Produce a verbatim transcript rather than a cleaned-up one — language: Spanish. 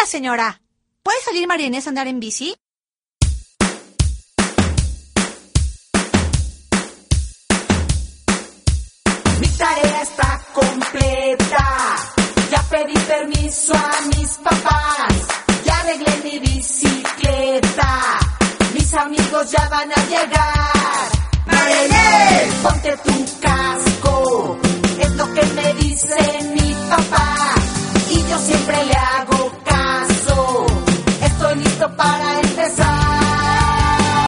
señora. ¿Puede salir María Inés a andar en bici? Mi tarea está completa. Ya pedí permiso a mis papás. Ya arreglé mi bicicleta. Mis amigos ya van a llegar. María Inés, ponte tu casco. Es lo que me dice mi papá. Y yo siempre le hago